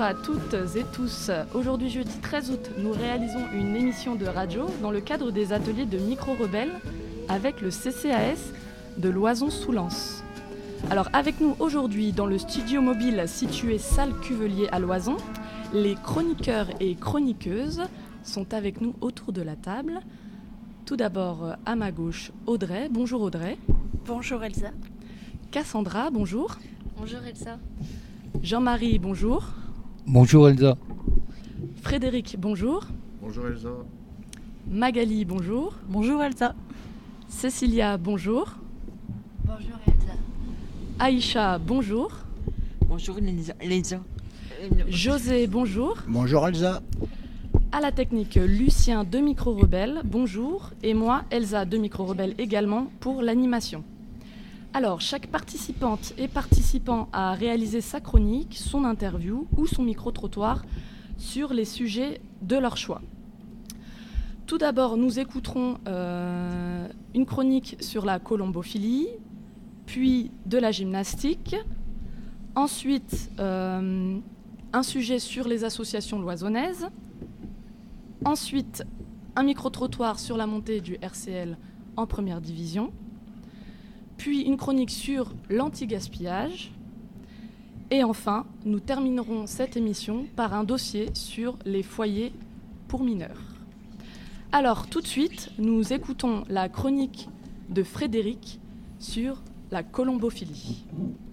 à toutes et tous. Aujourd'hui, jeudi 13 août, nous réalisons une émission de radio dans le cadre des ateliers de Micro-Rebelles avec le CCAS de Loison-sous-Lens. Alors avec nous aujourd'hui dans le studio mobile situé salle Cuvelier à Loison, les chroniqueurs et chroniqueuses sont avec nous autour de la table. Tout d'abord à ma gauche Audrey. Bonjour Audrey. Bonjour Elsa. Cassandra, bonjour. Bonjour Elsa. Jean-Marie, bonjour. Bonjour Elsa. Frédéric, bonjour. Bonjour Elsa. Magali, bonjour. Bonjour Elsa. Cécilia, bonjour. Bonjour Elsa. Aïcha, bonjour. Bonjour Elsa. José, bonjour. Bonjour Elsa. À la technique, Lucien de Micro-Rebelles, bonjour. Et moi, Elsa de Micro-Rebelles également pour l'animation. Alors, chaque participante et participant a réalisé sa chronique, son interview ou son micro-trottoir sur les sujets de leur choix. Tout d'abord, nous écouterons une chronique sur la colombophilie, puis de la gymnastique, ensuite un sujet sur les associations loisonnaises, ensuite un micro-trottoir sur la montée du RCL en première division, puis une chronique sur l'anti-gaspillage, et enfin, nous terminerons cette émission par un dossier sur les foyers pour mineurs. Alors, tout de suite, nous écoutons la chronique de Frédéric sur la colombophilie.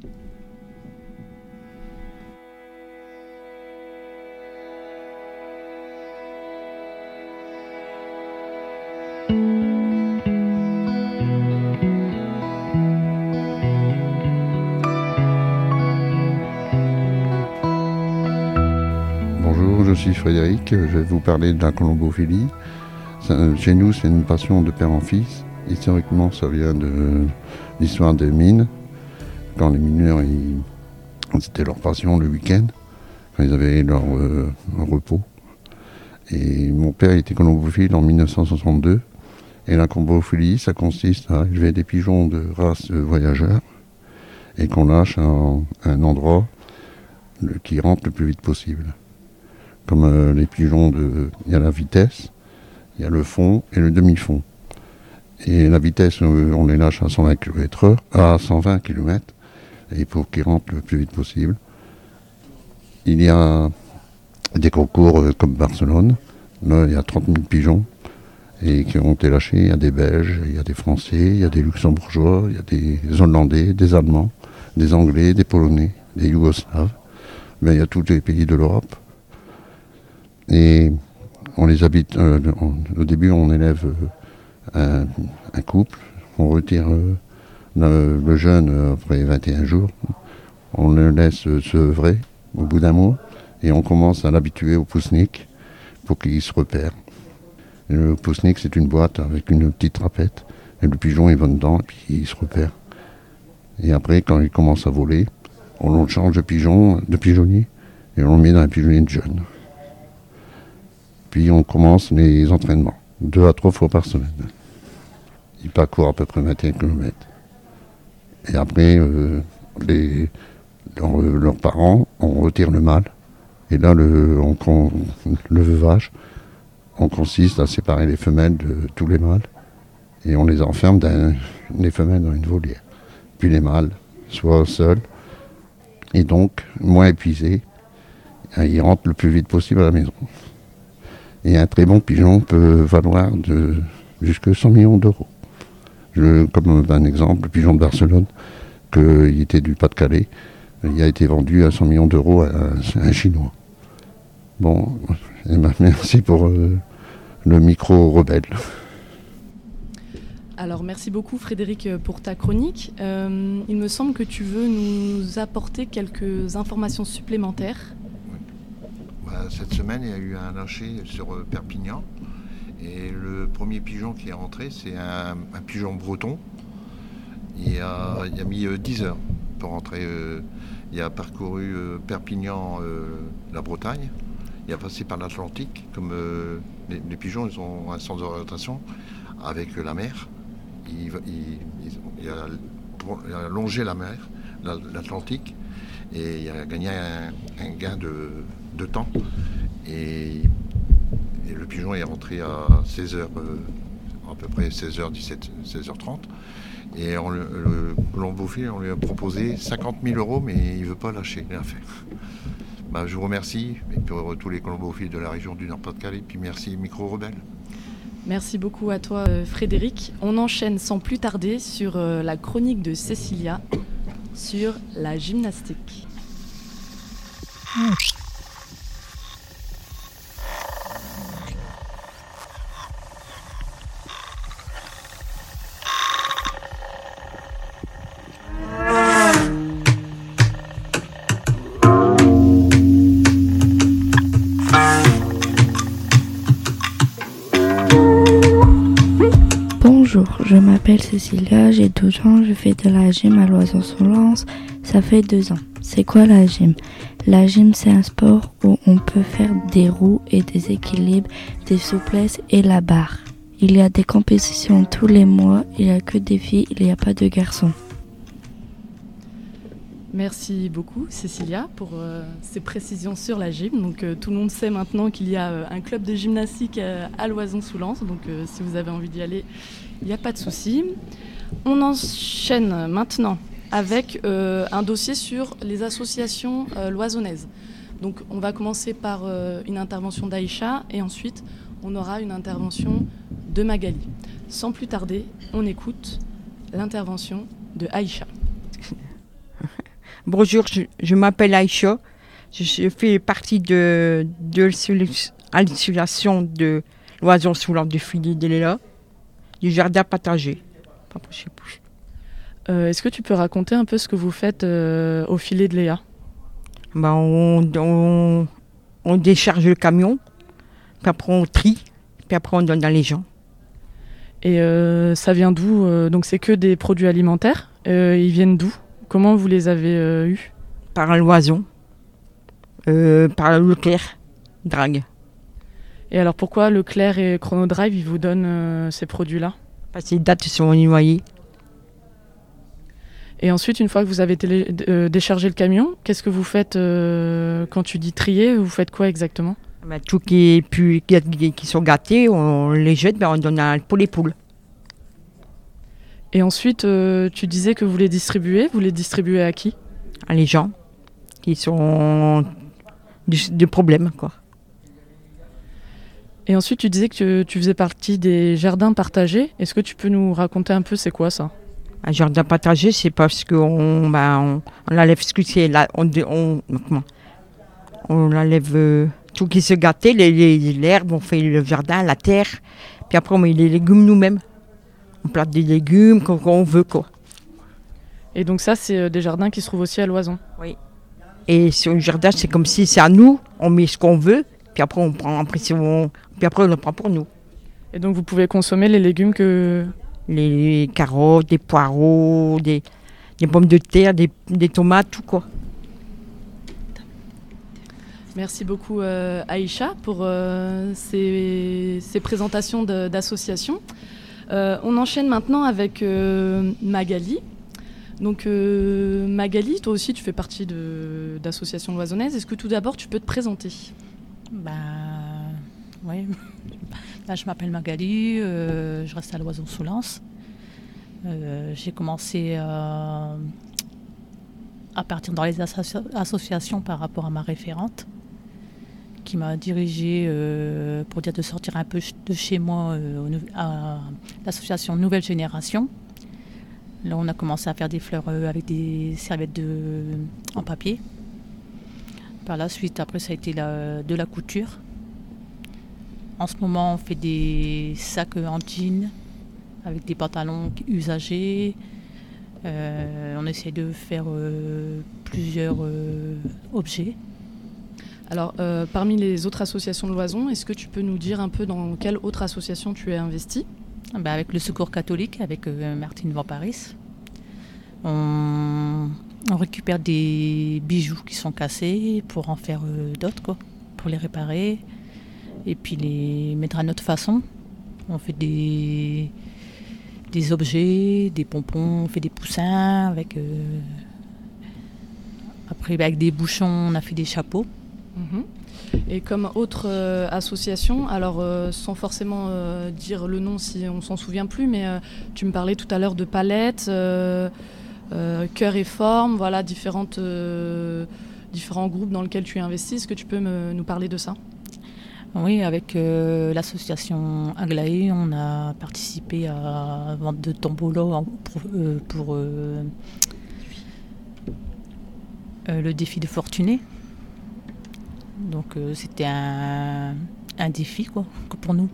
Bonjour, je suis Frédéric, je vais vous parler de la colombophilie. Chez nous, c'est une passion de père en fils. Historiquement, ça vient de l'histoire des mines. Quand les mineurs, c'était leur passion le week-end, quand ils avaient leur repos. Et mon père était colombophile en 1962. Et la colombophilie, ça consiste à élever des pigeons de race voyageurs et qu'on lâche à un endroit qui rentre le plus vite possible. Comme les pigeons, il y a la vitesse, il y a le fond et le demi-fond. Et la vitesse, on les lâche à 120 km/h, à 120 km, et pour qu'ils rentrent le plus vite possible. Il y a des concours comme Barcelone, là il y a 30 000 pigeons et qui ont été lâchés. Il y a des Belges, il y a des Français, il y a des Luxembourgeois, il y a des Hollandais, des Allemands, des Anglais, des Polonais, des Yougoslaves. Mais il y a tous les pays de l'Europe. Et on les habite. Au début, on élève un couple, on retire le jeune après 21 jours, on le laisse se œuvrer au bout d'un mois, et on commence à l'habituer au poussnik pour qu'il se repère. Et le poussnik, c'est une boîte avec une petite trapette, et le pigeon il va dedans, et puis il se repère. Et après, quand il commence à voler, on le change de pigeonnier, et on le met dans un pigeonnier de jeune. Puis on commence les entraînements, 2 à 3 fois par semaine. Ils parcourent à peu près 21 km. Et après, leurs parents, on retire le mâle. Et là, le veuvage, on consiste à séparer les femelles de tous les mâles. Et on les enferme, les femelles dans une volière. Puis les mâles, soit seuls, et donc moins épuisés, ils rentrent le plus vite possible à la maison. Et un très bon pigeon peut valoir jusqu'à 100 millions d'euros. Comme un exemple, le pigeon de Barcelone, il était du Pas-de-Calais, il a été vendu à 100 millions d'euros à un Chinois. Bon, merci pour le micro-rebelle. Alors, merci beaucoup Frédéric pour ta chronique. Il me semble que tu veux nous apporter quelques informations supplémentaires. Cette semaine, il y a eu un lâcher sur Perpignan. Et le premier pigeon qui est rentré, c'est un pigeon breton. Il a mis 10 heures pour rentrer. Il a parcouru Perpignan, la Bretagne. Il a passé par l'Atlantique. Comme les pigeons, ils ont un sens d'orientation avec la mer. Il a longé la mer, l'Atlantique. Et il a gagné un gain de temps. Et le pigeon est rentré à 16h, à peu près 16h17, 16h30. Et le colombophile, on lui a proposé 50 000 €, mais il ne veut pas lâcher, rien faire. Je vous remercie, et pour tous les colombophiles de la région du Nord-Pas-de-Calais, et puis merci Micro Rebelle. Merci beaucoup à toi Frédéric. On enchaîne sans plus tarder sur la chronique de Cécilia sur la gymnastique. Bonjour, je m'appelle Cécilia, j'ai 12 ans, je fais de la gym à Loison-sur-Lens, ça fait 2 ans. C'est quoi la gym? La gym, c'est un sport où on peut faire des roues et des équilibres, des souplesses et la barre. Il y a des compétitions tous les mois, il n'y a que des filles, il n'y a pas de garçons. Merci beaucoup Cécilia pour ces précisions sur la gym. Donc tout le monde sait maintenant qu'il y a un club de gymnastique à Loison-sous-Lens. Donc si vous avez envie d'y aller, il n'y a pas de souci. On enchaîne maintenant avec un dossier sur les associations loisonnaises. Donc on va commencer par une intervention d'Aïcha et ensuite on aura une intervention de Magali. Sans plus tarder, on écoute l'intervention de Aïcha. Bonjour, je m'appelle Aïcha. Je fais partie de l'association de Loison-sous-Lens de Philly de Léla, du jardin partagé. Est-ce que tu peux raconter un peu ce que vous faites au filet de Léa? On décharge le camion, puis après on trie, puis après on donne à les gens. Et ça vient d'où? Donc c'est que des produits alimentaires. Ils viennent d'où? Comment vous les avez eus? Par Loison, par Leclerc, Drague. Et alors pourquoi Leclerc et Chronodrive ils vous donnent ces produits-là? Parce que les dates sont noyées. Et ensuite, une fois que vous avez déchargé le camion, qu'est-ce que vous faites quand tu dis trier? Vous faites quoi exactement? Tout qui sont gâtés, on les jette, on donne pour les poules. Et ensuite, tu disais que vous les distribuez. Vous les distribuez à qui? À les gens qui sont de problèmes, quoi. Et ensuite, tu disais que tu faisais partie des jardins partagés. Est-ce que tu peux nous raconter un peu c'est quoi ça? Un jardin partagé, c'est parce qu'on enlève ce que c'est là, on enlève tout qui se gâtait, l'herbe, on fait le jardin, la terre, puis après on met les légumes nous-mêmes. On plante des légumes qu'on veut, quoi. Et donc ça, c'est des jardins qui se trouvent aussi à Loison? Oui. Et sur le jardin, c'est comme si c'est à nous, on met ce qu'on veut, puis après on prend, puis après on le prend pour nous. Et donc vous pouvez consommer les légumes que... Les carottes, des poireaux, des pommes de terre, des tomates, tout quoi. Merci beaucoup Aïcha pour ces présentations d'associations. On enchaîne maintenant avec Magali. Donc Magali, toi aussi tu fais partie d'associations loisonnaises. Est-ce que tout d'abord tu peux te présenter? Oui. Là, je m'appelle Magali, je reste à Loison-sous-Lens. J'ai commencé à partir dans les associations par rapport à ma référente qui m'a dirigée pour dire de sortir un peu de chez moi à l'association Nouvelle Génération. Là, on a commencé à faire des fleurs avec des serviettes en papier. Par la suite, après, ça a été de la couture. En ce moment, on fait des sacs en jean avec des pantalons usagés. On essaie de faire plusieurs objets. Alors, parmi les autres associations de Loison, est-ce que tu peux nous dire un peu dans quelle autre association tu es investie? Avec le Secours catholique, avec Martine Van Paris. On récupère des bijoux qui sont cassés pour en faire d'autres, quoi, pour les réparer. Et puis les mettre à notre façon. On fait des objets, des pompons, on fait des poussins avec Après, avec des bouchons, on a fait des chapeaux. Mhm. Et comme autre association, alors sans forcément dire le nom si on s'en souvient plus, mais tu me parlais tout à l'heure de palettes, cœur et forme, voilà, différents groupes dans lesquels tu investis. Est-ce que tu peux nous parler de ça ? Oui, avec l'association Aglaé, on a participé à la vente de tombola pour le défi de Fortuné. Donc c'était un défi quoi, pour nous.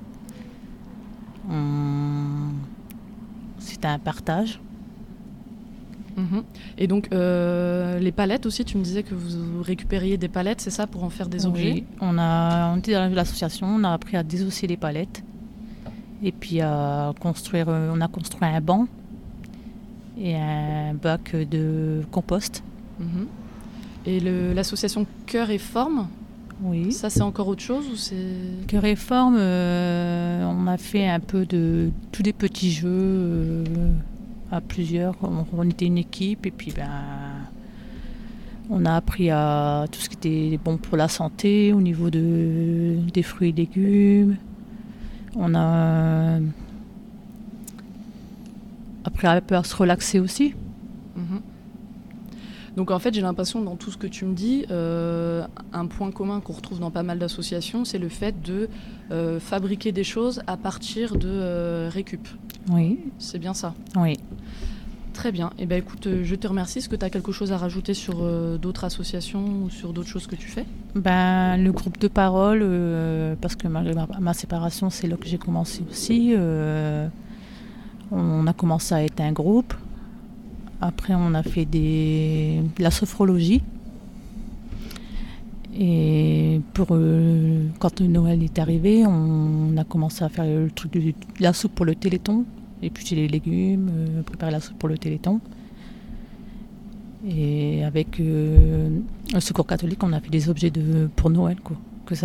C'était un partage. Mhm. Et donc les palettes aussi, tu me disais que vous récupériez des palettes, c'est ça, pour en faire des objets ? Oui, on était dans l'association, on a appris à désosser les palettes et puis on a construit un banc et un bac de compost. Mhm. Et l'association Cœur et Forme, oui. Ça c'est encore autre chose ou c'est... Cœur et Forme, on a fait un peu de tous des petits jeux à plusieurs. On était une équipe et puis on a appris à tout ce qui était bon pour la santé au niveau des fruits et légumes. On a appris un peu à se relaxer aussi. Mhm. Donc en fait, j'ai l'impression dans tout ce que tu me dis, un point commun qu'on retrouve dans pas mal d'associations, c'est le fait de fabriquer des choses à partir de récup. Oui. C'est bien ça ? Oui. Très bien. Eh bien écoute, je te remercie. Est-ce que tu as quelque chose à rajouter sur d'autres associations ou sur d'autres choses que tu fais ? Le groupe de parole, parce que ma séparation, c'est là que j'ai commencé aussi. On a commencé à être un groupe. Après, on a fait de la sophrologie. Et quand Noël est arrivé, on a commencé à faire le truc de la soupe pour le Téléthon. Éplucher les légumes, préparer la soupe pour le Téléthon. Et avec le Secours catholique, on a fait des objets pour Noël, quoi. Que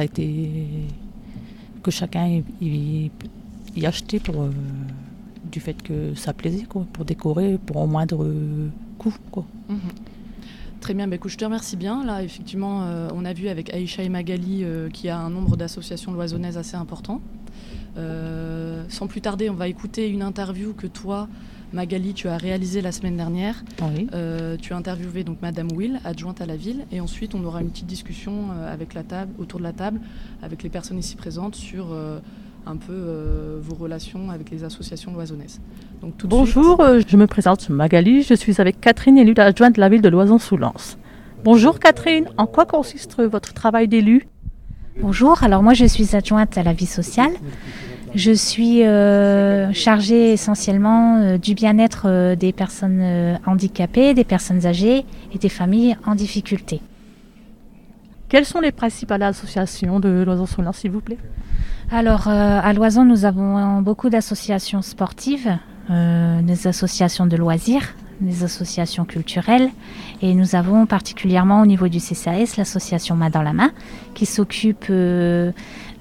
chacun y achetait du fait que ça plaisait, quoi, pour décorer, pour au moindre coût, quoi. Mhm. Très bien, écoute, je te remercie bien. Là, effectivement, on a vu avec Aïcha et Magali qu'il y a un nombre d'associations loisonnaises assez important. Sans plus tarder, on va écouter une interview que toi, Magali, tu as réalisée la semaine dernière. Oui. Tu as interviewé donc Madame Will, adjointe à la ville, et ensuite on aura une petite discussion autour de la table, avec les personnes ici présentes sur un peu vos relations avec les associations loisonnaises. Donc, Bonjour, je me présente Magali, je suis avec Catherine, élue adjointe de la ville de Loison-sous-Lens. Bonjour Catherine, en quoi consiste votre travail d'élu ? Bonjour, alors moi je suis adjointe à la vie sociale. Je suis chargée essentiellement du bien-être des personnes handicapées, des personnes âgées et des familles en difficulté. Quelles sont les principales associations de Loison-sous-Lens, s'il vous plaît ? Alors à Loison, nous avons beaucoup d'associations sportives, des associations de loisirs, des associations culturelles, et nous avons particulièrement au niveau du CCAS l'association Main dans la Main qui s'occupe de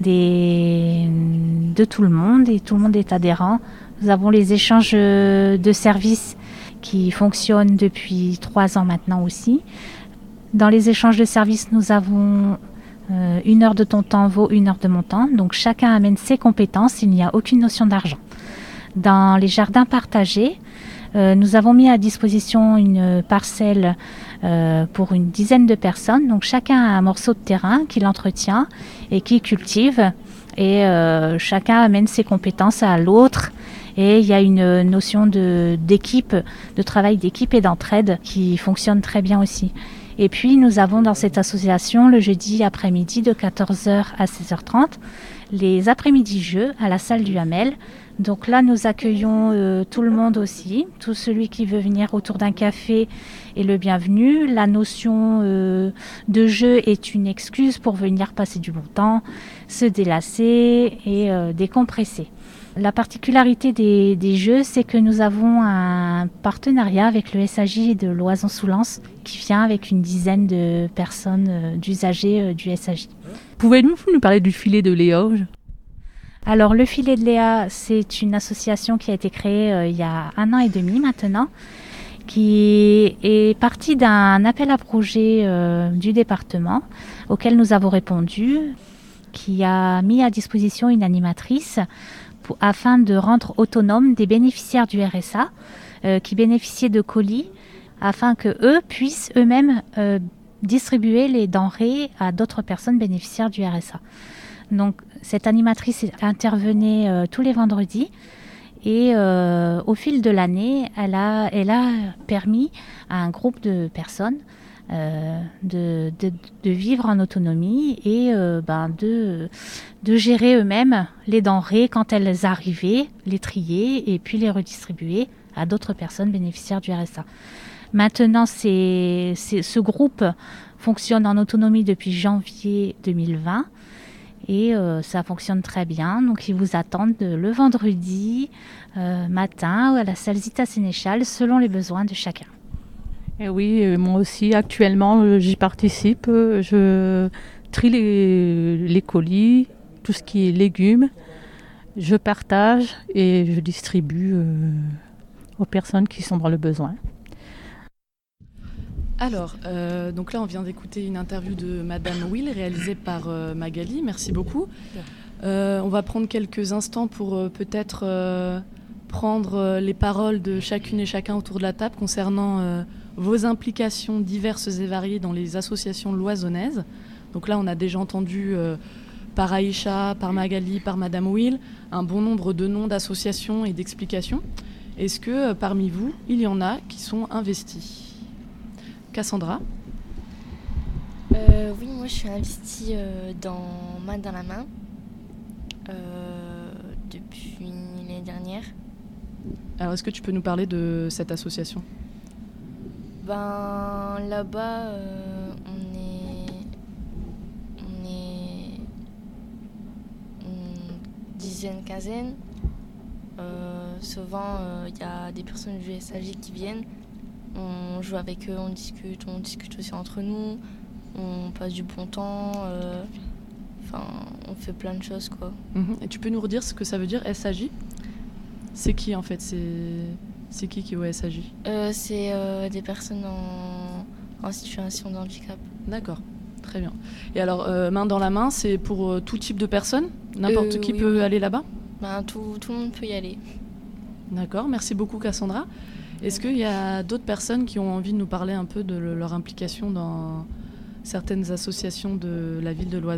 tout le monde et tout le monde est adhérent. Nous avons les échanges de services qui fonctionnent depuis 3 ans maintenant aussi. Dans les échanges de services, nous avons 1 heure de ton temps vaut 1 heure de mon temps, donc chacun amène ses compétences, il n'y a aucune notion d'argent. Dans les jardins partagés, nous avons mis à disposition une parcelle pour une dizaine de personnes. Donc chacun a un morceau de terrain qu'il entretient et qu'il cultive. Et chacun amène ses compétences à l'autre. Et il y a une notion d'équipe, de travail d'équipe et d'entraide qui fonctionne très bien aussi. Et puis nous avons dans cette association le jeudi après-midi de 14h à 16h30 les après-midi jeux à la salle du Hamel. Donc là, nous accueillons tout le monde aussi. Tout celui qui veut venir autour d'un café est le bienvenu. La notion de jeu est une excuse pour venir passer du bon temps, se délasser et décompresser. La particularité des jeux, c'est que nous avons un partenariat avec le SAJ de Loison-sous-Lens qui vient avec une dizaine de personnes, d'usagers du SAJ. Pouvez-vous nous parler du filet de Léa ? Alors le filet de Léa, c'est une association qui a été créée il y a 1 an et demi maintenant. qui est parti d'un appel à projet du département auquel nous avons répondu, qui a mis à disposition une animatrice afin de rendre autonomes des bénéficiaires du RSA qui bénéficiaient de colis, afin qu'eux puissent eux-mêmes distribuer les denrées à d'autres personnes bénéficiaires du RSA. Donc cette animatrice intervenait tous les vendredis et au fil de l'année, elle a permis à un groupe de personnes de vivre en autonomie et de gérer eux-mêmes les denrées quand elles arrivaient, les trier et puis les redistribuer à d'autres personnes bénéficiaires du RSA. Maintenant, ce groupe fonctionne en autonomie depuis janvier 2020 et ça fonctionne très bien. Donc, ils vous attendent le vendredi matin à la salle Zita Sénéchal selon les besoins de chacun. Et oui, moi aussi, actuellement, j'y participe. Je trie les colis, tout ce qui est légumes. Je partage et je distribue aux personnes qui sont dans le besoin. Alors, donc là, on vient d'écouter une interview de Madame Will réalisée par Magali. Merci beaucoup. On va prendre quelques instants pour peut-être prendre les paroles de chacune et chacun autour de la table concernant vos implications diverses et variées dans les associations loisonnaises. Donc là, on a déjà entendu par Aïcha, par Magali, par Madame Will, un bon nombre de noms d'associations et d'explications. Est-ce que parmi vous, il y en a qui sont investis ? Cassandra ? Oui, moi je suis investie dans Main dans la main depuis l'année dernière. Alors, est-ce que tu peux nous parler de cette association ? Là-bas, on est une dizaine, quinzaine. Souvent, il y a des personnes du SAJ qui viennent. On joue avec eux, on discute aussi entre nous. On passe du bon temps. On fait plein de choses, quoi. Et tu peux nous redire ce que ça veut dire, SAJ ? C'est qui, en fait ? C'est qui est au SAJ ? C'est des personnes en situation de handicap. D'accord, très bien. Et alors, Main dans la main, c'est pour tout type de personnes ? N'importe qui peut aller là-bas ? Tout le monde peut y aller. D'accord, merci beaucoup Cassandra. Est-ce qu'il y a d'autres personnes qui ont envie de nous parler un peu de leur implication dans certaines associations de la ville de l'Oison ?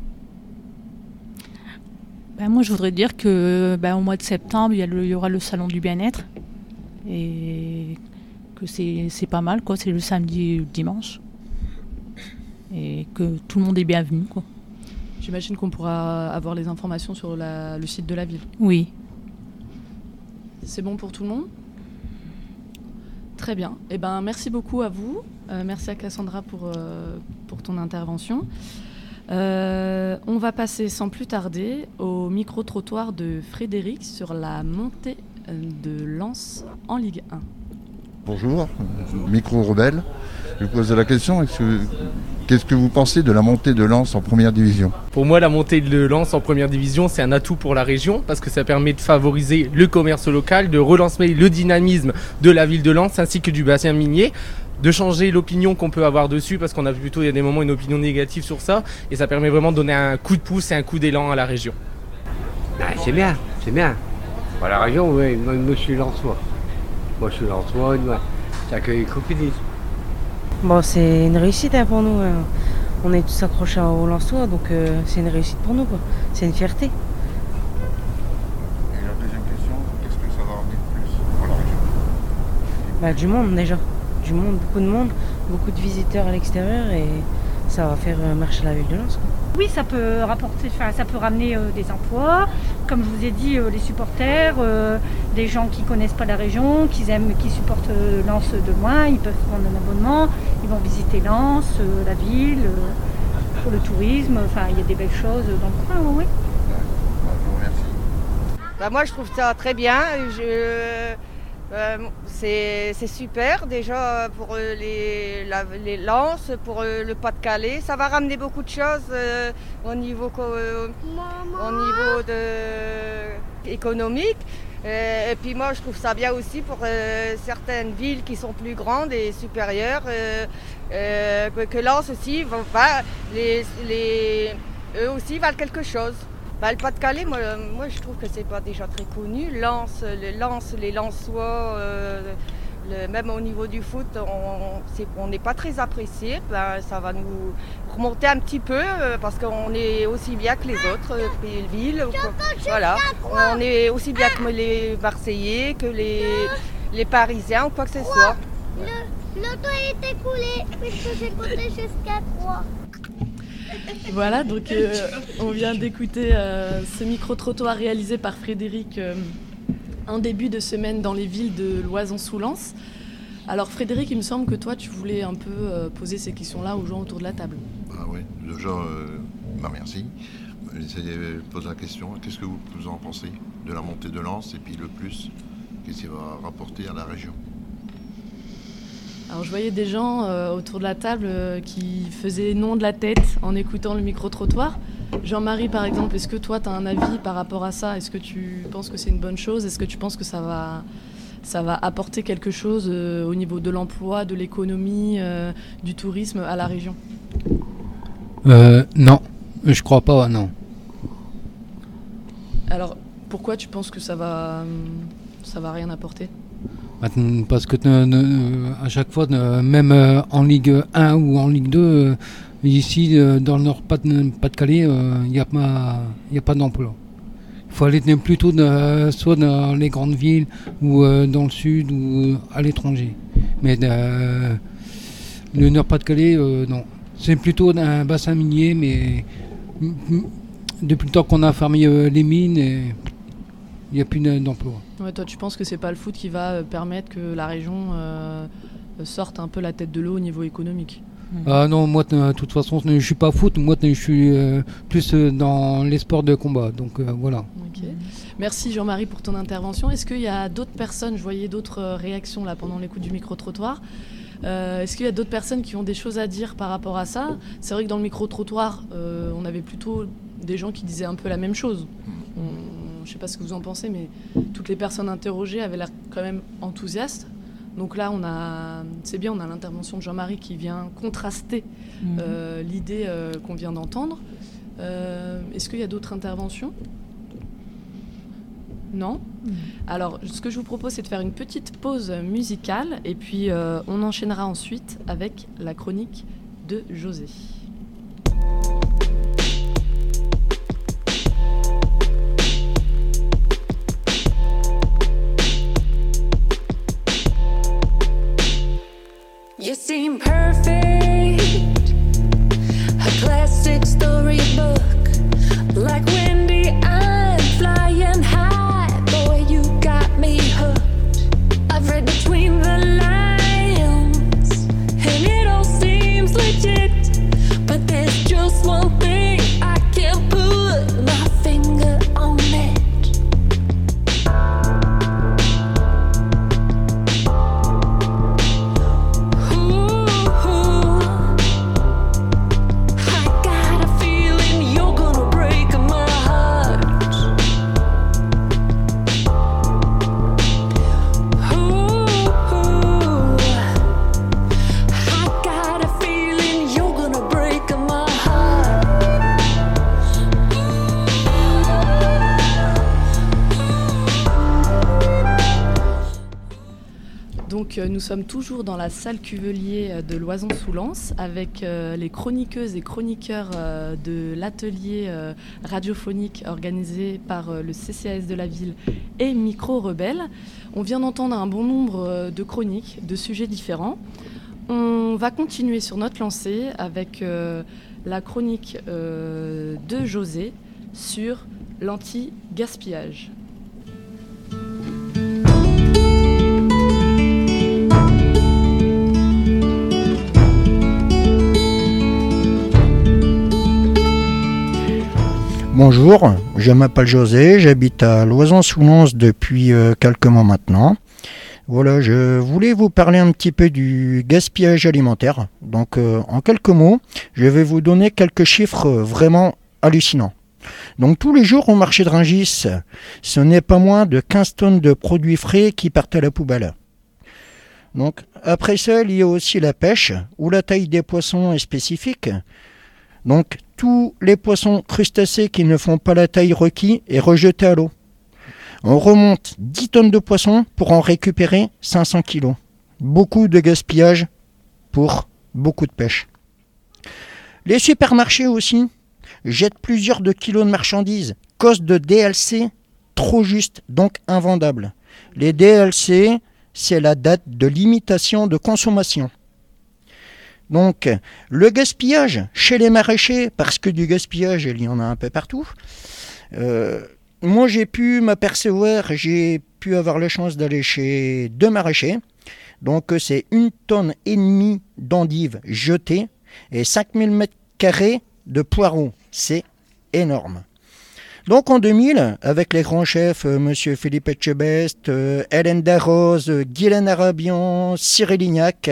Moi, je voudrais dire que au mois de septembre, il y aura le salon du bien-être et que c'est pas mal, quoi. C'est le samedi et le dimanche et que tout le monde est bienvenu, quoi. J'imagine qu'on pourra avoir les informations sur le site de la ville. Oui. C'est bon pour tout le monde ? Très bien. Merci beaucoup à vous. Merci à Cassandra pour ton intervention. On va passer sans plus tarder au micro-trottoir de Frédéric sur la montée de Lens en Ligue 1. Bonjour, micro-rebelle. Je vous pose la question, qu'est-ce que vous pensez de la montée de Lens en première division ? Pour moi, la montée de Lens en première division, c'est un atout pour la région parce que ça permet de favoriser le commerce local, de relancer le dynamisme de la ville de Lens ainsi que du bassin minier, de changer l'opinion qu'on peut avoir dessus parce qu'on a plutôt, il y a des moments, une opinion négative sur ça et ça permet vraiment de donner un coup de pouce et un coup d'élan à la région. C'est bien, c'est bien. La région, oui, moi je suis lensois. Ça accueille Copidis. C'est une réussite pour nous. On est tous accrochés au Lensois, donc c'est une réussite pour nous, quoi. C'est une fierté. Et la deuxième question, qu'est-ce que ça va ramener de plus pour la région ? Du monde déjà. Du monde, beaucoup de monde, beaucoup de visiteurs à l'extérieur et ça va faire marcher la ville de Lens, quoi. Oui, ça peut ramener des emplois, comme je vous ai dit, les supporters, des gens qui ne connaissent pas la région, qui supportent Lens de loin, ils peuvent prendre un abonnement, ils vont visiter Lens, la ville, pour le tourisme, il y a des belles choses dans le coin, oui. Je vous remercie. Moi je trouve ça très bien, c'est super déjà pour les Lens, pour le Pas-de-Calais. Ça va ramener beaucoup de choses au niveau économique. Et puis moi, je trouve ça bien aussi pour certaines villes qui sont plus grandes et supérieures, que Lens aussi, eux aussi valent quelque chose. Le Pas-de-Calais, moi je trouve que c'est pas déjà très connu. Lens, les Lensois, même au niveau du foot, on n'est pas très apprécié. Ça va nous remonter un petit peu parce qu'on est aussi bien que les autres villes. Voilà, on est aussi bien que les Marseillais, que les Parisiens ou quoi que ce soit. L'auto est écoulée puisque j'ai compté jusqu'à 3. Voilà, donc on vient d'écouter ce micro-trottoir réalisé par Frédéric en début de semaine dans les villes de Loison-sous-Lens. Alors Frédéric, il me semble que toi tu voulais un peu poser ces questions-là aux gens autour de la table. Ah oui, déjà, merci. J'essaie de poser la question, qu'est-ce que vous en pensez de la montée de Lens et puis le plus, qu'est-ce qu'il va rapporter à la région? Alors je voyais des gens autour de la table qui faisaient non de la tête en écoutant le micro-trottoir. Jean-Marie par exemple, est-ce que toi tu as un avis par rapport à ça? Est-ce que tu penses que c'est une bonne chose? Est-ce que tu penses que ça va apporter quelque chose au niveau de l'emploi, de l'économie, du tourisme à la région? Non, je crois pas, non. Alors pourquoi tu penses que ça va rien apporter? Parce que à chaque fois, même en Ligue 1 ou en Ligue 2, ici dans le Nord Pas-de-Calais, il n'y a pas d'emploi. Il faut aller plutôt soit dans les grandes villes ou dans le sud ou à l'étranger. Mais le Nord Pas-de-Calais, non. C'est plutôt un bassin minier, mais depuis le temps qu'on a fermé les mines, il n'y a plus d'emploi. Ouais, toi, tu penses que c'est pas le foot qui va permettre que la région sorte un peu la tête de l'eau au niveau économique? Ah non, moi, de toute façon, je suis pas foot. Moi, je suis plus dans les sports de combat. Donc voilà. Okay. Merci Jean-Marie pour ton intervention. Est-ce qu'il y a d'autres personnes, je voyais d'autres réactions là pendant l'écoute du micro-trottoir. Est-ce qu'il y a d'autres personnes qui ont des choses à dire par rapport à ça? C'est vrai que dans le micro-trottoir, on avait plutôt des gens qui disaient un peu la même chose. Je ne sais pas ce que vous en pensez, mais toutes les personnes interrogées avaient l'air quand même enthousiastes. Donc là, c'est bien, on a l'intervention de Jean-Marie qui vient contraster l'idée qu'on vient d'entendre. Est-ce qu'il y a d'autres interventions? Non? Alors, ce que je vous propose, c'est de faire une petite pause musicale et puis on enchaînera ensuite avec la chronique de José. You seem perfect, a classic storybook, like Wendy, I'm flying high, boy, you got me hooked. I've read between the lines, and it all seems legit, but there's just one thing I can't put my finger on it. Donc nous sommes toujours dans la salle Cuvelier de Loison-sous-Lens avec les chroniqueuses et chroniqueurs de l'atelier radiophonique organisé par le CCAS de la ville et Micro Rebelle. On vient d'entendre un bon nombre de chroniques, de sujets différents. On va continuer sur notre lancée avec la chronique de José sur l'anti-gaspillage. Bonjour, je m'appelle José, j'habite à Loison-sous-Lens depuis quelques mois maintenant. Voilà, je voulais vous parler un petit peu du gaspillage alimentaire. Donc en quelques mots, je vais vous donner quelques chiffres vraiment hallucinants. Donc tous les jours au marché de Rungis, ce n'est pas moins de 15 tonnes de produits frais qui partent à la poubelle. Donc après ça, il y a aussi la pêche, où la taille des poissons est spécifique. Donc tous les poissons crustacés qui ne font pas la taille requise est rejeté à l'eau. On remonte 10 tonnes de poissons pour en récupérer 500 kilos. Beaucoup de gaspillage pour beaucoup de pêche. Les supermarchés aussi jettent plusieurs de kilos de marchandises, cause de DLC trop juste, donc invendables. Les DLC, c'est la date de limitation de consommation. Donc, le gaspillage chez les maraîchers, parce que du gaspillage, il y en a un peu partout. Moi, j'ai pu avoir la chance d'aller chez 2 maraîchers. Donc, c'est 1,5 tonne d'endives jetées et 5000 m² de poireaux. C'est énorme. Donc, en 2000, avec les grands chefs, M. Philippe Etchebest, Hélène Darroze, Guylaine Arabian, Cyril Lignac,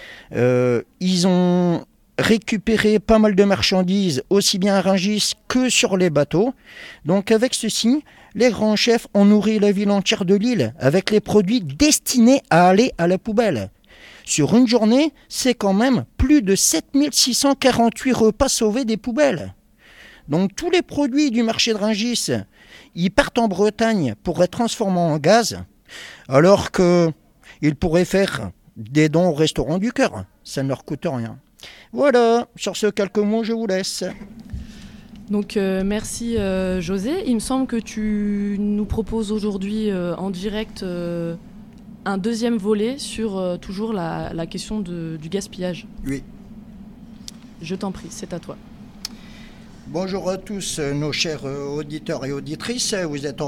ils ont récupéré pas mal de marchandises, aussi bien à Rungis que sur les bateaux. Donc avec ceci, les grands chefs ont nourri la ville entière de l'île avec les produits destinés à aller à la poubelle. Sur une journée, c'est quand même plus de 7648 repas sauvés des poubelles. Donc tous les produits du marché de Rungis, ils partent en Bretagne pour être transformés en gaz, alors qu'ils pourraient faire des dons au restaurant du cœur. Ça ne leur coûte rien. Voilà, sur ce quelques mots, je vous laisse. Donc merci José. Il me semble que tu nous proposes aujourd'hui en direct un deuxième volet sur toujours la question du gaspillage. Oui. Je t'en prie, c'est à toi. Bonjour à tous nos chers auditeurs et auditrices. Vous êtes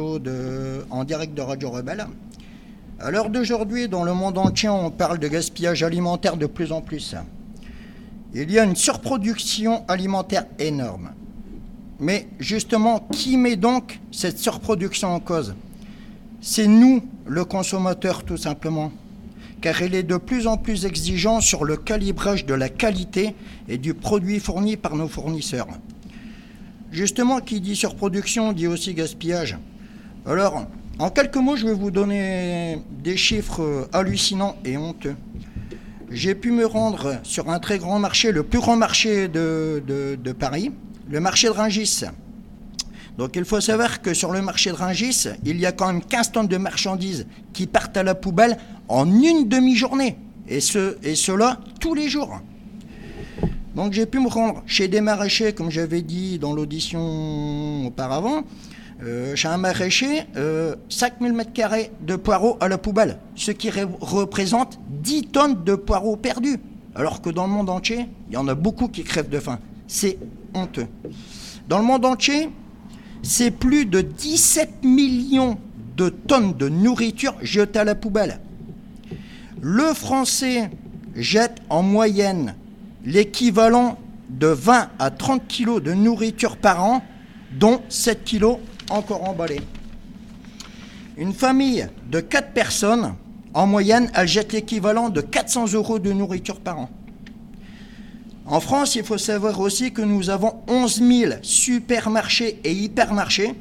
en direct de Radio Rebelle. À l'heure d'aujourd'hui, dans le monde entier, on parle de gaspillage alimentaire de plus en plus. Il y a une surproduction alimentaire énorme. Mais justement, qui met donc cette surproduction en cause ? C'est nous, le consommateur, tout simplement. Car il est de plus en plus exigeant sur le calibrage de la qualité et du produit fourni par nos fournisseurs. Justement, qui dit surproduction dit aussi gaspillage. Alors, en quelques mots, je vais vous donner des chiffres hallucinants et honteux. J'ai pu me rendre sur un très grand marché, le plus grand marché de Paris, le marché de Rungis. Donc il faut savoir que sur le marché de Rungis, il y a quand même 15 tonnes de marchandises qui partent à la poubelle en une demi-journée. Et cela tous les jours. Donc j'ai pu me rendre chez des maraîchers, comme j'avais dit dans l'audition auparavant, chez un maraîcher, 5000 m² de poireaux à la poubelle, ce qui représente 10 tonnes de poireaux perdus. Alors que dans le monde entier, il y en a beaucoup qui crèvent de faim. C'est honteux. Dans le monde entier, c'est plus de 17 millions de tonnes de nourriture jetées à la poubelle. Le Français jette en moyenne l'équivalent de 20 à 30 kilos de nourriture par an, dont 7 kilos encore emballés. Une famille de 4 personnes, en moyenne, elle jette l'équivalent de 400 € de nourriture par an. En France, il faut savoir aussi que nous avons 11 000 supermarchés et hypermarchés.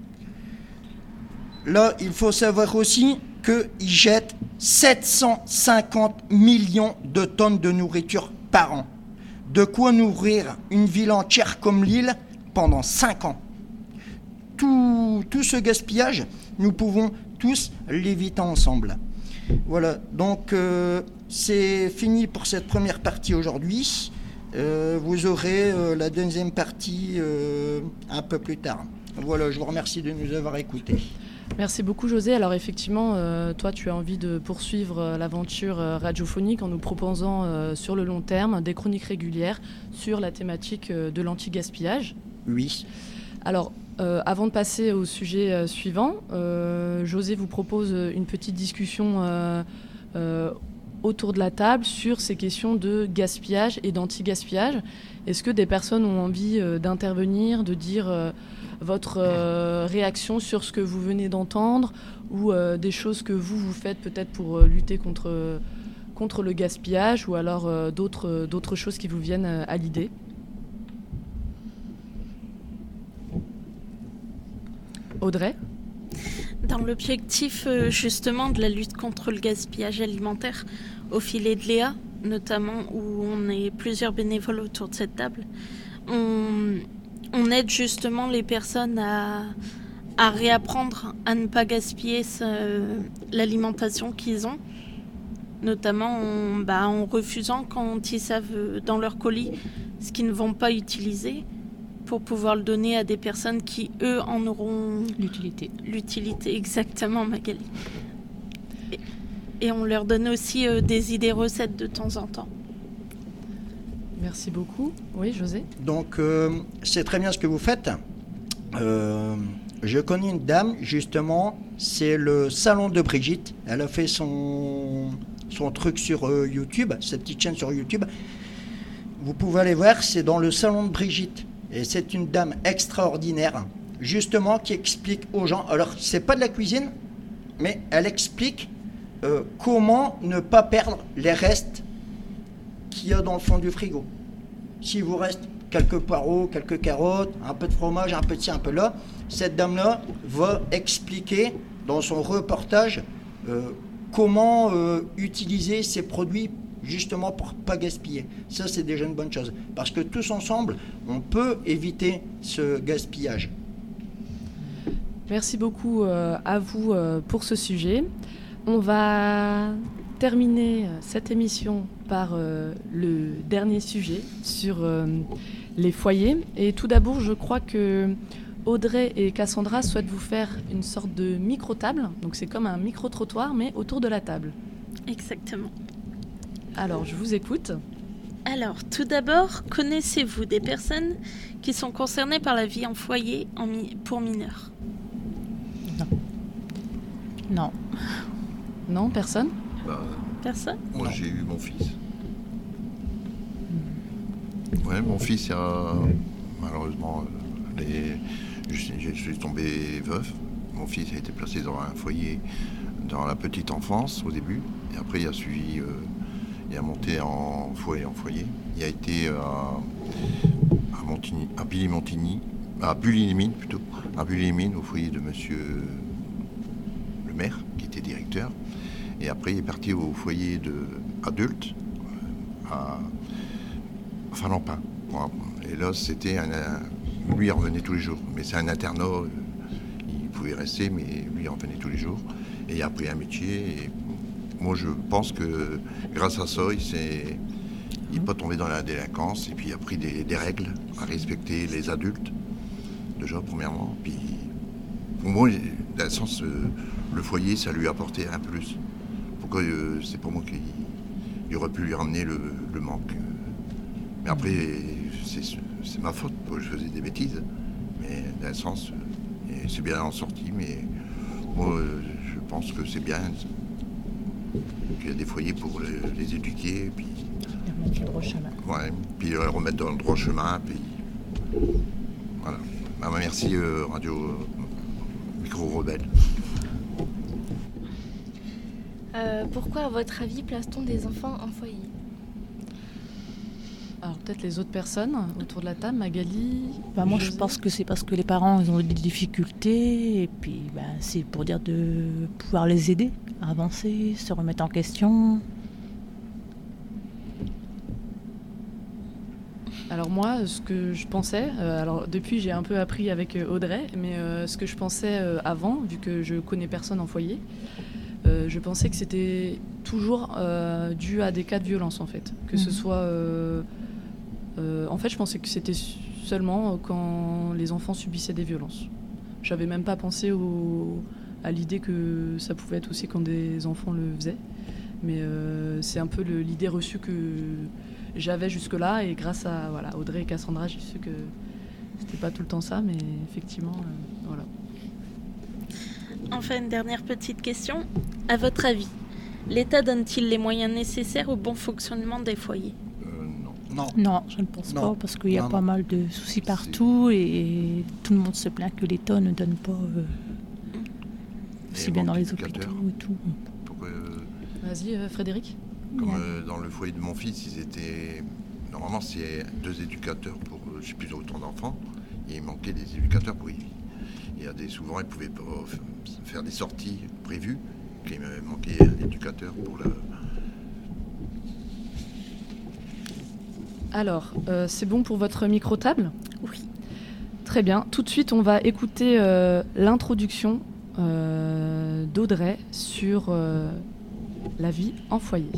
Là, il faut savoir aussi qu'ils jettent 750 millions de tonnes de nourriture par an. De quoi nourrir une ville entière comme Lille pendant 5 ans. Tout ce gaspillage, nous pouvons tous l'éviter ensemble. Voilà, donc c'est fini pour cette première partie aujourd'hui. Vous aurez la deuxième partie un peu plus tard. Voilà, je vous remercie de nous avoir écoutés. Merci beaucoup José. Alors effectivement, toi tu as envie de poursuivre l'aventure radiophonique en nous proposant sur le long terme des chroniques régulières sur la thématique de l'anti-gaspillage. Oui. Alors, avant de passer au sujet suivant, José vous propose une petite discussion autour de la table sur ces questions de gaspillage et d'anti-gaspillage. Est-ce que des personnes ont envie d'intervenir, de dire votre réaction sur ce que vous venez d'entendre ou des choses que vous faites peut-être pour lutter contre le gaspillage ou alors d'autres choses qui vous viennent à l'idée ? Audrey? Dans l'objectif justement de la lutte contre le gaspillage alimentaire au filet de Léa, notamment où on est plusieurs bénévoles autour de cette table, on aide justement les personnes à réapprendre à ne pas gaspiller l'alimentation qu'ils ont, notamment en refusant quand ils savent dans leur colis ce qu'ils ne vont pas utiliser, pour pouvoir le donner à des personnes qui, eux, en auront l'utilité. L'utilité, exactement, Magali. Et on leur donne aussi des idées recettes de temps en temps. Merci beaucoup. Oui, José? Donc, c'est très bien ce que vous faites. Je connais une dame, justement, c'est le salon de Brigitte. Elle a fait son truc sur YouTube, sa petite chaîne sur YouTube. Vous pouvez aller voir, c'est dans le salon de Brigitte. Et c'est une dame extraordinaire, justement, qui explique aux gens. Alors, c'est pas de la cuisine, mais elle explique comment ne pas perdre les restes qu'il y a dans le fond du frigo. S'il vous reste quelques poireaux, quelques carottes, un peu de fromage, un peu de ci, un peu de là, cette dame-là va expliquer dans son reportage comment utiliser ces produits justement pour ne pas gaspiller. Ça, c'est déjà une bonne chose. Parce que tous ensemble, on peut éviter ce gaspillage. Merci beaucoup à vous pour ce sujet. On va terminer cette émission par le dernier sujet sur les foyers. Et tout d'abord, je crois que Audrey et Cassandra souhaitent vous faire une sorte de micro-table. Donc c'est comme un micro-trottoir, mais autour de la table. Exactement. Alors, je vous écoute. Alors, tout d'abord, connaissez-vous des personnes qui sont concernées par la vie en foyer pour mineurs? Non. Non, personne? Personne? Moi, j'ai eu mon fils. Ouais, mon fils, malheureusement, je suis tombé veuf. Mon fils a été placé dans un foyer dans la petite enfance au début. Et après, il a suivi... il a monté en foyer. Il a été à Montigny, à Bully-les-Mines plutôt, à Bully-les-Mines au foyer de monsieur le maire qui était directeur. Et après il est parti au foyer d'adultes à Falampin. Et là c'était lui il revenait tous les jours, mais c'est un internat, il pouvait rester, mais lui il revenait tous les jours. Et il a appris un métier. Et moi, je pense que grâce à ça, il n'est pas tombé dans la délinquance et puis il a pris des règles à respecter les adultes, déjà, premièrement. Puis, pour moi, dans le sens, le foyer, ça lui a apporté un plus. Pourquoi c'est pour moi qu'il aurait pu lui ramener le manque. Mais après, c'est ma faute, je faisais des bêtises. Mais dans le sens, c'est bien en sortie, mais moi, je pense que c'est bien. qu'il y a des foyers pour les éduquer, et puis les remettre dans le droit chemin. Ouais, puis les remettre dans le droit chemin, puis voilà. Bah, merci Radio Micro Rebelle. Pourquoi, à votre avis, place-t-on des enfants en foyer? Alors peut-être les autres personnes autour de la table, Magali. Moi je pense que c'est parce que les parents ils ont des difficultés et puis c'est pour dire de pouvoir les aider à avancer, se remettre en question. Alors moi, ce que je pensais, alors depuis j'ai un peu appris avec Audrey, mais ce que je pensais avant, vu que je connais personne en foyer, je pensais que c'était toujours dû à des cas de violence en fait, que ce soit... en fait, je pensais que c'était seulement quand les enfants subissaient des violences. J'avais même pas pensé à l'idée que ça pouvait être aussi quand des enfants le faisaient. Mais c'est un peu l'idée reçue que j'avais jusque-là. Et grâce à Audrey et Cassandra, j'ai su que c'était pas tout le temps ça. Mais effectivement, voilà. Enfin, une dernière petite question. À votre avis, l'État donne-t-il les moyens nécessaires au bon fonctionnement des foyers ? Non, je ne pense pas, parce qu'il y a pas mal de soucis partout et tout le monde se plaint que l'État ne donne pas aussi bien dans les hôpitaux et tout. Vas-y, Frédéric. Comme dans le foyer de mon fils, ils étaient... Normalement, c'est 2 éducateurs pour, je sais plus, autant d'enfants. Et il manquait des éducateurs pour y Souvent, ils ne pouvaient pas faire des sorties prévues, qu'il manquait un éducateur pour le... Alors, c'est bon pour votre micro-table ? Oui. Très bien. Tout de suite, on va écouter l'introduction d'Audrey sur la vie en foyer.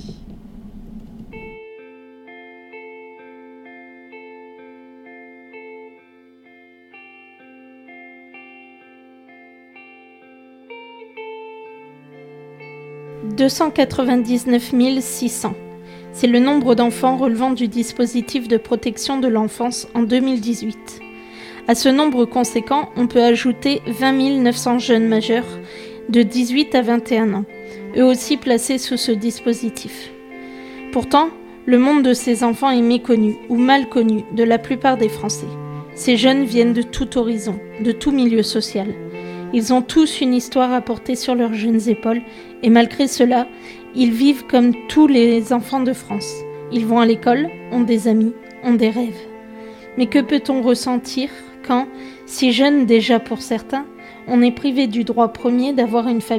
« 299 600. C'est le nombre d'enfants relevant du dispositif de protection de l'enfance en 2018. À ce nombre conséquent, on peut ajouter 20 900 jeunes majeurs de 18 à 21 ans, eux aussi placés sous ce dispositif. Pourtant, le monde de ces enfants est méconnu ou mal connu de la plupart des Français. Ces jeunes viennent de tout horizon, de tout milieu social. Ils ont tous une histoire à porter sur leurs jeunes épaules et malgré cela, ils vivent comme tous les enfants de France. Ils vont à l'école, ont des amis, ont des rêves. Mais que peut-on ressentir quand, si jeune déjà pour certains, on est privé du droit premier d'avoir une famille ?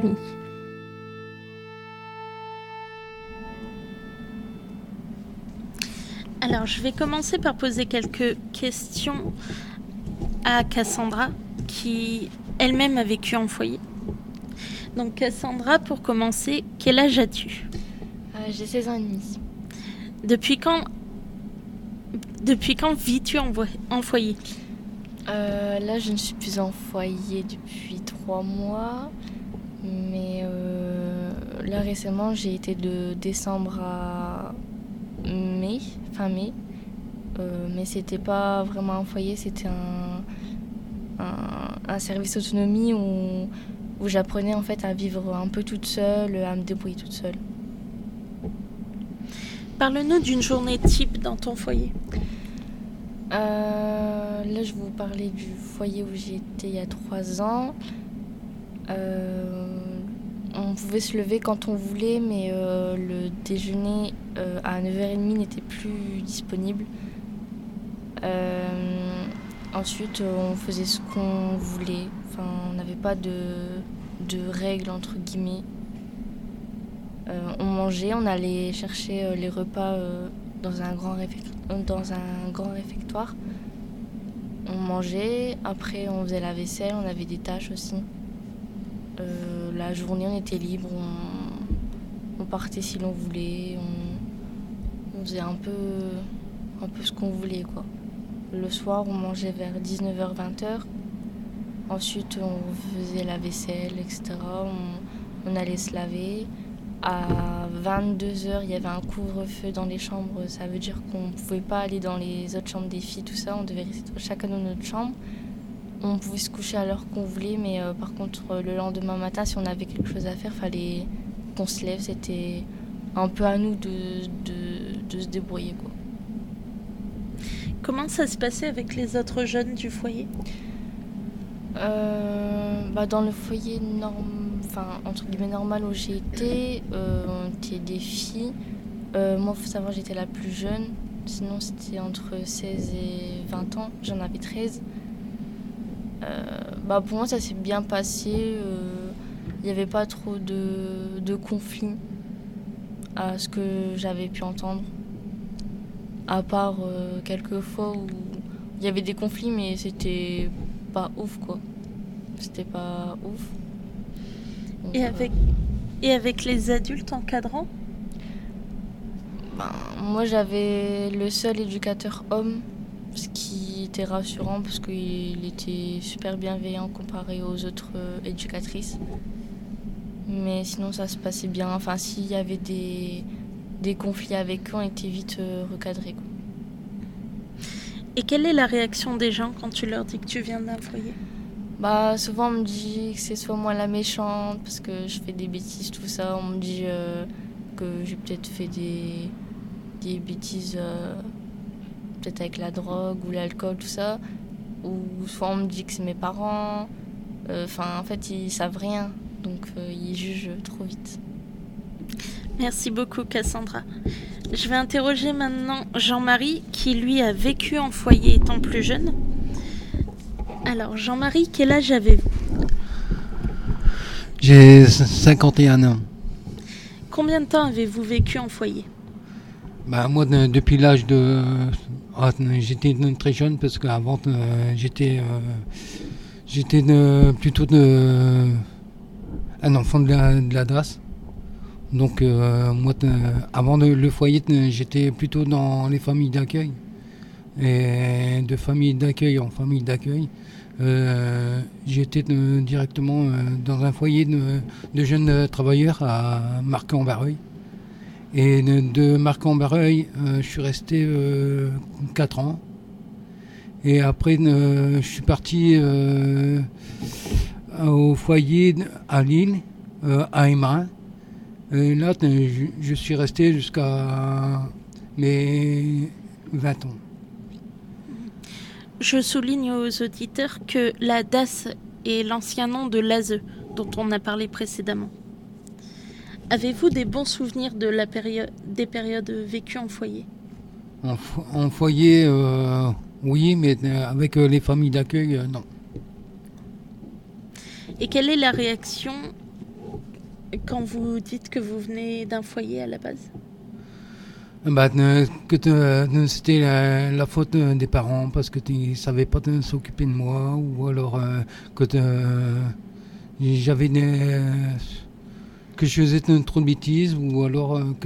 Alors, je vais commencer par poser quelques questions à Cassandra, qui elle-même a vécu en foyer. Donc Cassandra, pour commencer, quel âge as-tu ? J'ai 16 ans et demi. Depuis quand vis-tu en foyer ? Là, je ne suis plus en foyer depuis 3 mois. Mais là, récemment, j'ai été de décembre à fin mai. Mais c'était pas vraiment un foyer, c'était un service autonomie où j'apprenais en fait à vivre un peu toute seule, à me débrouiller toute seule. Parle-nous d'une journée type dans ton foyer. Là, je vais vous parler du foyer où j'étais il y a 3 ans. On pouvait se lever quand on voulait, mais le déjeuner à 9h30 n'était plus disponible. Ensuite, on faisait ce qu'on voulait. Enfin, on n'avait pas de règles, entre guillemets. On mangeait, on allait chercher les repas dans un grand réfectoire. On mangeait, après on faisait la vaisselle, on avait des tâches aussi. La journée, on était libre, on partait si l'on voulait, on faisait un peu ce qu'on voulait, quoi. Le soir, on mangeait vers 19h-20h. Ensuite, on faisait la vaisselle, etc. On allait se laver. À 22h, il y avait un couvre-feu dans les chambres. Ça veut dire qu'on ne pouvait pas aller dans les autres chambres des filles, tout ça. On devait rester chacun dans notre chambre. On pouvait se coucher à l'heure qu'on voulait, mais par contre, le lendemain matin, si on avait quelque chose à faire, il fallait qu'on se lève. C'était un peu à nous de se débrouiller, quoi. Comment ça se passait avec les autres jeunes du foyer ? Dans le foyer entre guillemets normal où j'ai été, on était des filles. Moi, il faut savoir, j'étais la plus jeune. Sinon, c'était entre 16 et 20 ans. J'en avais 13. Pour moi, ça s'est bien passé. Il n'y avait pas trop de conflits à ce que j'avais pu entendre. À part quelques fois où il y avait des conflits, mais c'était pas ouf, quoi. C'était pas ouf. Donc, et avec les adultes encadrants ? Moi, j'avais le seul éducateur homme, ce qui était rassurant parce qu'il était super bienveillant comparé aux autres éducatrices. Mais sinon, ça se passait bien. Enfin, s'il y avait des conflits avec eux, on était vite recadrés, quoi. Et quelle est la réaction des gens quand tu leur dis que tu viens d'un foyer ? Souvent, on me dit que c'est soit moi la méchante parce que je fais des bêtises, tout ça. On me dit que j'ai peut-être fait des bêtises, peut-être avec la drogue ou l'alcool, tout ça. Ou soit on me dit que c'est mes parents. En fait, ils savent rien. Donc, ils jugent trop vite. Merci beaucoup, Cassandra. Je vais interroger maintenant Jean-Marie, qui lui a vécu en foyer étant plus jeune. Alors, Jean-Marie, quel âge avez-vous? J'ai 51 ans. Combien de temps avez-vous vécu en foyer? Moi, depuis l'âge de... j'étais très jeune parce qu'avant, j'étais plutôt un enfant de la DAS. Donc, moi, avant le foyer, j'étais plutôt dans les familles d'accueil. Et de famille d'accueil en famille d'accueil, j'étais directement dans un foyer de jeunes travailleurs à Marcq-en-Barreuil. Et de Marcq-en-Barreuil, je suis resté 4 ans. Et après, je suis parti au foyer à Lille, à Embrun. Et là, je suis resté jusqu'à mes 20 ans. Je souligne aux auditeurs que la DAS est l'ancien nom de l'ASE, dont on a parlé précédemment. Avez-vous des bons souvenirs de des périodes vécues en foyer? En foyer, oui, mais avec les familles d'accueil, non. Et quelle est la réaction quand vous dites que vous venez d'un foyer à la base? Que c'était la faute des parents parce que ils savaient pas s'occuper de moi, ou alors que j'avais que je faisais trop de bêtises, ou alors que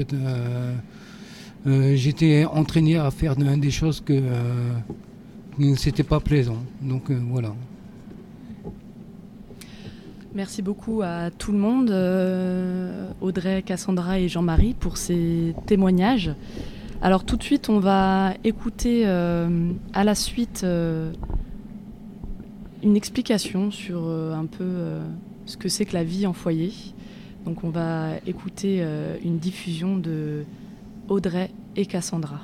j'étais entraîné à faire des choses que c'était pas plaisant. Donc voilà. Merci beaucoup à tout le monde, Audrey, Cassandra et Jean-Marie, pour ces témoignages. Alors tout de suite, on va écouter à la suite une explication sur un peu ce que c'est que la vie en foyer. Donc on va écouter une diffusion de Audrey et Cassandra.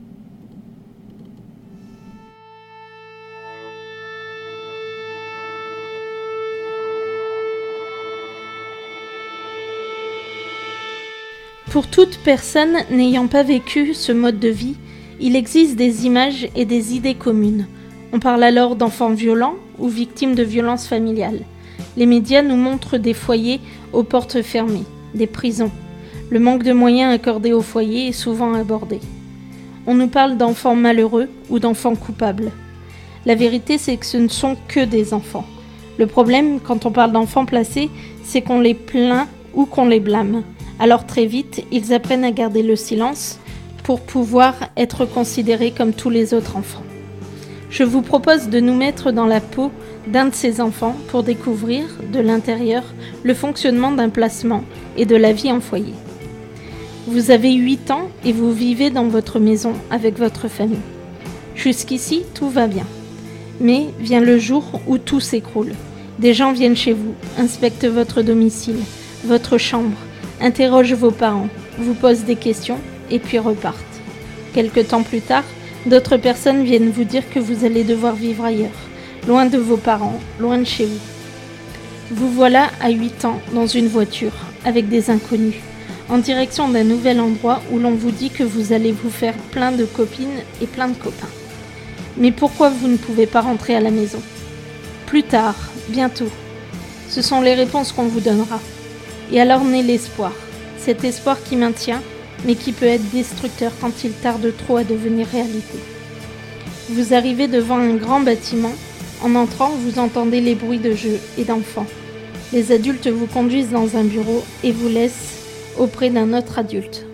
Pour toute personne n'ayant pas vécu ce mode de vie, il existe des images et des idées communes. On parle alors d'enfants violents ou victimes de violences familiales. Les médias nous montrent des foyers aux portes fermées, des prisons. Le manque de moyens accordés aux foyers est souvent abordé. On nous parle d'enfants malheureux ou d'enfants coupables. La vérité, c'est que ce ne sont que des enfants. Le problème, quand on parle d'enfants placés, c'est qu'on les plaint ou qu'on les blâme. Alors très vite, ils apprennent à garder le silence pour pouvoir être considérés comme tous les autres enfants. Je vous propose de nous mettre dans la peau d'un de ces enfants pour découvrir, de l'intérieur, le fonctionnement d'un placement et de la vie en foyer. Vous avez 8 ans et vous vivez dans votre maison avec votre famille. Jusqu'ici, tout va bien. Mais vient le jour où tout s'écroule. Des gens viennent chez vous, inspectent votre domicile, votre chambre, interrogent vos parents, vous posent des questions et puis repartent. Quelque temps plus tard, d'autres personnes viennent vous dire que vous allez devoir vivre ailleurs, loin de vos parents, loin de chez vous. Vous voilà à 8 ans dans une voiture, avec des inconnus, en direction d'un nouvel endroit où l'on vous dit que vous allez vous faire plein de copines et plein de copains. Mais pourquoi vous ne pouvez pas rentrer à la maison? Plus tard, bientôt. Ce sont les réponses qu'on vous donnera. Et alors naît l'espoir, cet espoir qui maintient, mais qui peut être destructeur quand il tarde trop à devenir réalité. Vous arrivez devant un grand bâtiment, en entrant vous entendez les bruits de jeux et d'enfants. Les adultes vous conduisent dans un bureau et vous laissent auprès d'un autre adulte.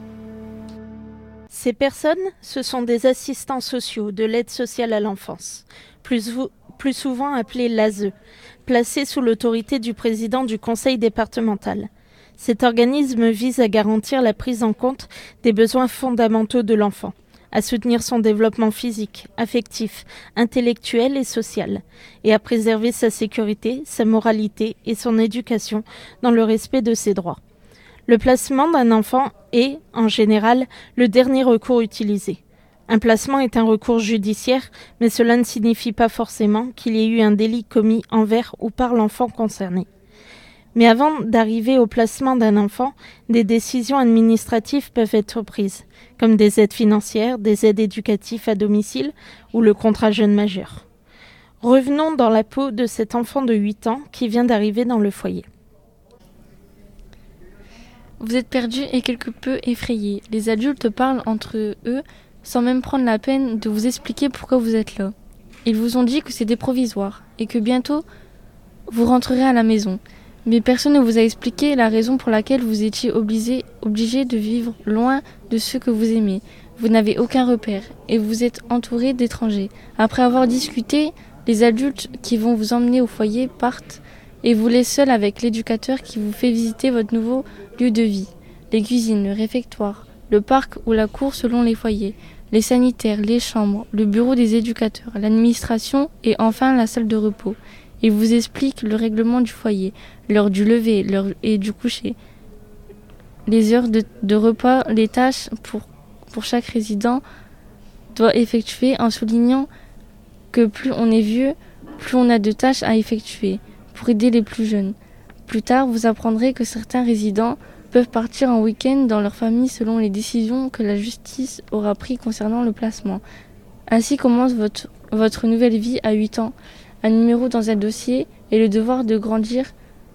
Ces personnes, ce sont des assistants sociaux de l'aide sociale à l'enfance, plus souvent appelés l'ASE, placés sous l'autorité du président du conseil départemental. Cet organisme vise à garantir la prise en compte des besoins fondamentaux de l'enfant, à soutenir son développement physique, affectif, intellectuel et social, et à préserver sa sécurité, sa moralité et son éducation dans le respect de ses droits. Le placement d'un enfant est, en général, le dernier recours utilisé. Un placement est un recours judiciaire, mais cela ne signifie pas forcément qu'il y ait eu un délit commis envers ou par l'enfant concerné. Mais avant d'arriver au placement d'un enfant, des décisions administratives peuvent être prises, comme des aides financières, des aides éducatives à domicile ou le contrat jeune majeur. Revenons dans la peau de cet enfant de 8 ans qui vient d'arriver dans le foyer. Vous êtes perdu et quelque peu effrayé. Les adultes parlent entre eux sans même prendre la peine de vous expliquer pourquoi vous êtes là. Ils vous ont dit que c'était provisoire et que bientôt vous rentrerez à la maison. Mais personne ne vous a expliqué la raison pour laquelle vous étiez obligé de vivre loin de ceux que vous aimez. Vous n'avez aucun repère et vous êtes entouré d'étrangers. Après avoir discuté, les adultes qui vont vous emmener au foyer partent et vous laissent seul avec l'éducateur qui vous fait visiter votre nouveau lieu de vie. Les cuisines, le réfectoire, le parc ou la cour selon les foyers, les sanitaires, les chambres, le bureau des éducateurs, l'administration et enfin la salle de repos. Il vous explique le règlement du foyer, l'heure du lever, l'heure et du coucher, les heures de repas, les tâches pour chaque résident doit effectuer en soulignant que plus on est vieux, plus on a de tâches à effectuer pour aider les plus jeunes. Plus tard, vous apprendrez que certains résidents peuvent partir en week-end dans leur famille selon les décisions que la justice aura prises concernant le placement. Ainsi commence votre nouvelle vie à 8 ans. Un numéro dans un dossier et le devoir de grandir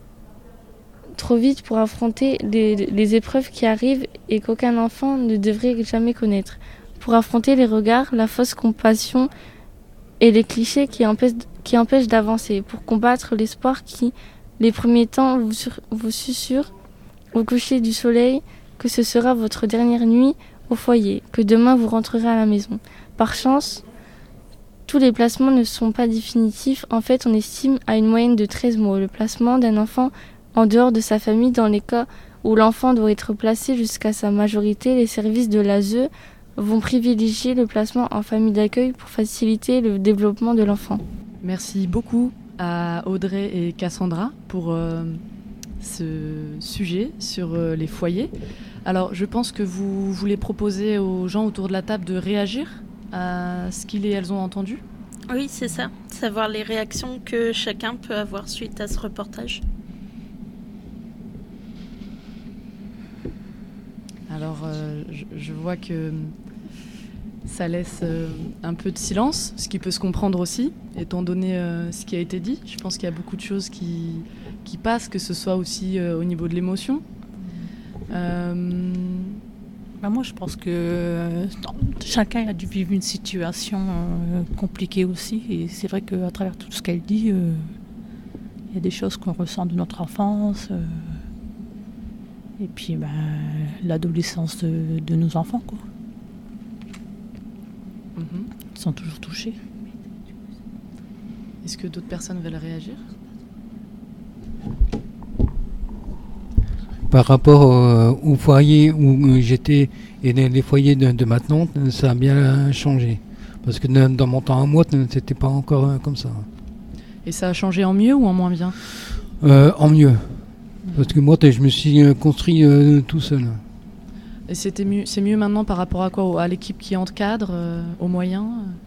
trop vite pour affronter les épreuves qui arrivent et qu'aucun enfant ne devrait jamais connaître. Pour affronter les regards, la fausse compassion et les clichés qui empêchent d'avancer. Pour combattre l'espoir qui, les premiers temps, vous susurre au coucher du soleil que ce sera votre dernière nuit au foyer, que demain vous rentrerez à la maison. Par chance, tous les placements ne sont pas définitifs. En fait, on estime à une moyenne de 13 mois le placement d'un enfant en dehors de sa famille. Dans les cas où l'enfant doit être placé jusqu'à sa majorité, les services de l'ASE vont privilégier le placement en famille d'accueil pour faciliter le développement de l'enfant. Merci beaucoup à Audrey et Cassandra pour ce sujet sur les foyers. Alors, je pense que vous voulez proposer aux gens autour de la table de réagir à ce qu'ils et elles ont entendu. Oui, c'est ça. Savoir les réactions que chacun peut avoir suite à ce reportage. Alors, je vois que ça laisse un peu de silence, ce qui peut se comprendre aussi, étant donné ce qui a été dit. Je pense qu'il y a beaucoup de choses qui passent, que ce soit aussi au niveau de l'émotion. Moi, je pense que chacun a dû vivre une situation compliquée aussi. Et c'est vrai qu'à travers tout ce qu'elle dit, il y a des choses qu'on ressent de notre enfance. Et puis l'adolescence de nos enfants, quoi. Ils sont toujours touchés. Est-ce que d'autres personnes veulent réagir ? Par rapport au foyer où j'étais et les foyers de maintenant, ça a bien changé. Parce que dans mon temps à moi, c'était pas encore comme ça. Et ça a changé en mieux ou en moins bien ? En mieux. Parce que moi, je me suis construit tout seul. Et c'est mieux maintenant par rapport à quoi ? À l'équipe qui encadre, aux moyens,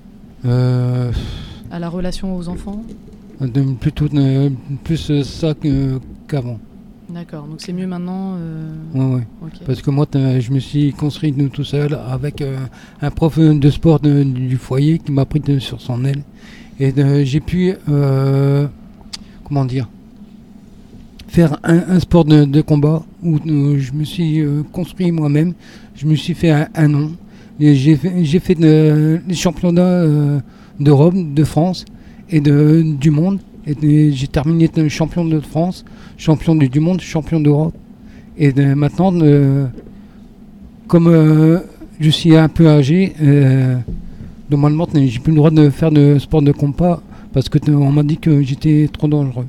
à la relation aux enfants ? Plutôt plus ça qu'avant. D'accord, donc c'est mieux maintenant. Ouais. Okay. Parce que moi, je me suis construit tout seul avec un prof de sport du foyer qui m'a pris sur son aile. Et j'ai pu, faire un sport de combat où je me suis construit moi-même. Je me suis fait un nom. Et j'ai fait les championnats d'Europe, de France et du monde. Et j'ai terminé champion de France, champion du monde, champion d'Europe. Et maintenant, comme je suis un peu âgé, normalement, j'ai plus le droit de faire de sport de combat parce qu'on m'a dit que j'étais trop dangereux.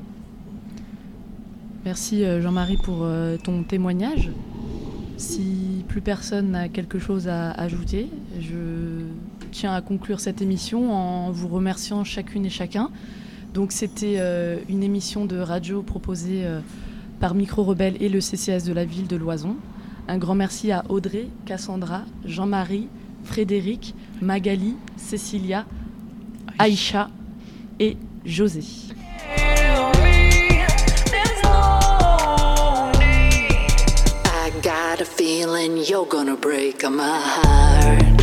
Merci Jean-Marie pour ton témoignage. Si plus personne n'a quelque chose à ajouter, je tiens à conclure cette émission en vous remerciant chacune et chacun. Donc c'était une émission de radio proposée par Micro Rebelle et le CCAS de la ville de Loison. Un grand merci à Audrey, Cassandra, Jean-Marie, Frédéric, Magali, Cécilia, Aïcha et José. I got a feeling you're gonna break my heart.